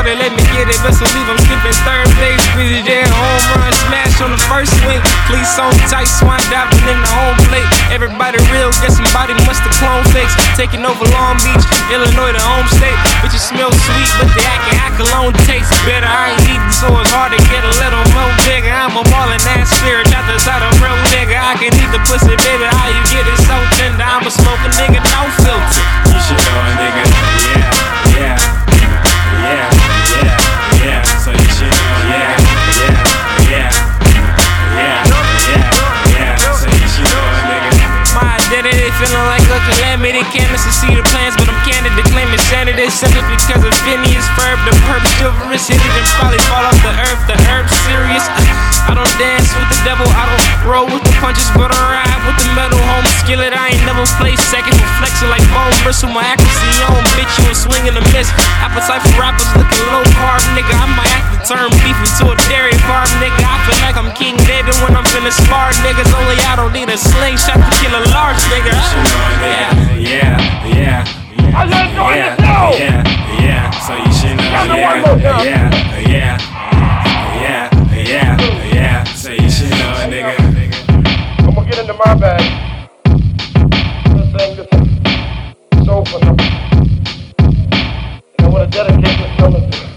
so they let me get it. Best believe I'm skipping third base. Busy there, home run, smash on the first swing. Cleats on tight, swine diving in the home plate. Everybody real, guess somebody must have clone fakes. Taking over Long Beach, Illinois, the home state. Bitches smell sweet, but they acting how cologne tastes better. I ain't eating, so it's hard to get a little more bigger. I'm a ballin' ass spirit, out the side of real nigga. I can eat the pussy, baby. How you get it so tender? I'm a smoking nigga, no filter. You should know a nigga. Yeah. So you should know. Yeah. So you should know a nigga. My identity feeling like a calamity. Can't listen, see the plans, but I'm candid to claim insanity. Simply because of Phineas Ferb, the perp chivalrous. Hit it and probably fall off the earth. The herb serious. I don't dance with the devil, I don't roll with the punches, but I ride with the metal. Home skillet, I ain't never played second. Flexing like bone bristle, my accuracy on. Bitch, you a swing and a miss. Appetite for rappers looking low carb, nigga. I might have to turn beef into a dairy farm, nigga. I feel like I'm King David when I'm finna spar niggas. Only I don't need a slingshot to kill a large nigga. Yeah. I let you know. Yeah. So you should know. Yeah. So you should know a nigga. I'm gonna get into my bag. This thing, so for them. I wanna dedicate this song to